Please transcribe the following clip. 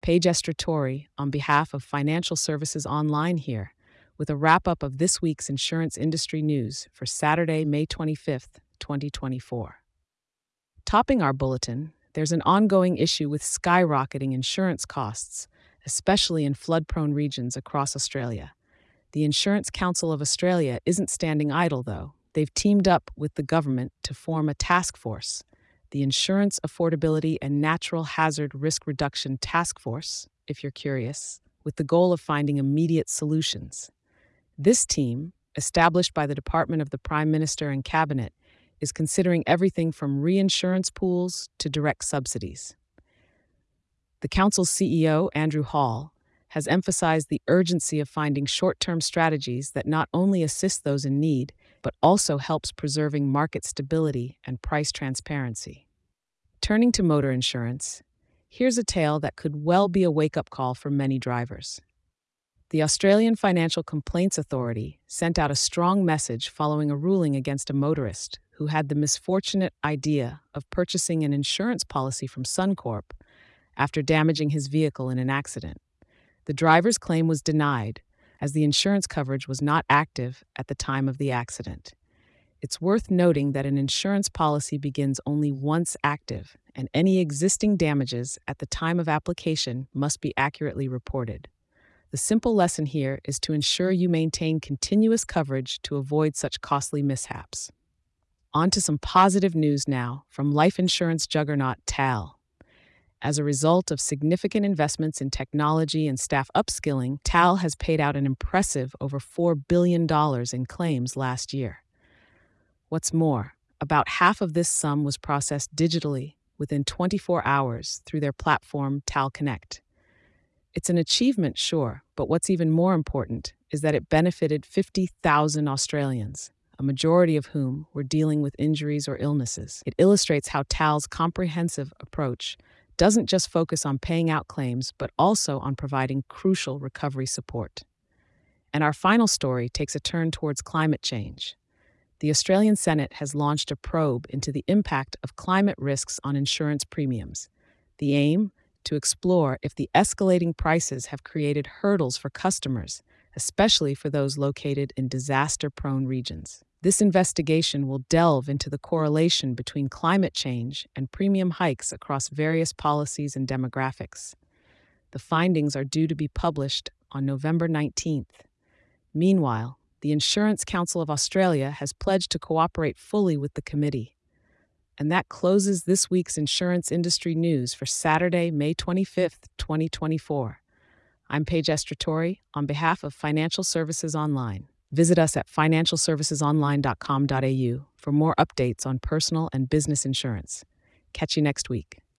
Paige Estratori on behalf of Financial Services Online here with a wrap-up of this week's insurance industry news for Saturday, May 25th, 2024. Topping our bulletin, there's an ongoing issue with skyrocketing insurance costs, especially in flood-prone regions across Australia. The Insurance Council of Australia isn't standing idle, though. They've teamed up with the government to form a task force, the Insurance Affordability and Natural Hazard Risk Reduction Task Force, if you're curious, with the goal of finding immediate solutions. This team, established by the Department of the Prime Minister and Cabinet, is considering everything from reinsurance pools to direct subsidies. The Council's CEO, Andrew Hall, has emphasized the urgency of finding short-term strategies that not only assist those in need, but also helps preserving market stability and price transparency. Turning to motor insurance, here's a tale that could well be a wake-up call for many drivers. The Australian Financial Complaints Authority sent out a strong message following a ruling against a motorist who had the misfortunate idea of purchasing an insurance policy from Suncorp after damaging his vehicle in an accident. The driver's claim was denied, as the insurance coverage was not active at the time of the accident. It's worth noting that an insurance policy begins only once active, and any existing damages at the time of application must be accurately reported. The simple lesson here is to ensure you maintain continuous coverage to avoid such costly mishaps. On to some positive news now from life insurance juggernaut TAL. As a result of significant investments in technology and staff upskilling, TAL has paid out an impressive over $4 billion in claims last year. What's more, about half of this sum was processed digitally within 24 hours through their platform TAL Connect. It's an achievement, sure, but what's even more important is that it benefited 50,000 Australians, a majority of whom were dealing with injuries or illnesses. It illustrates how TAL's comprehensive approach doesn't just focus on paying out claims, but also on providing crucial recovery support. And our final story takes a turn towards climate change. The Australian Senate has launched a probe into the impact of climate risks on insurance premiums. The aim? To explore if the escalating prices have created hurdles for customers, especially for those located in disaster-prone regions. This investigation will delve into the correlation between climate change and premium hikes across various policies and demographics. The findings are due to be published on November 19th. Meanwhile, the Insurance Council of Australia has pledged to cooperate fully with the committee. And that closes this week's insurance industry news for Saturday, May 25th, 2024. I'm Paige Estratori on behalf of Financial Services Online. Visit us at financialservicesonline.com.au for more updates on personal and business insurance. Catch you next week.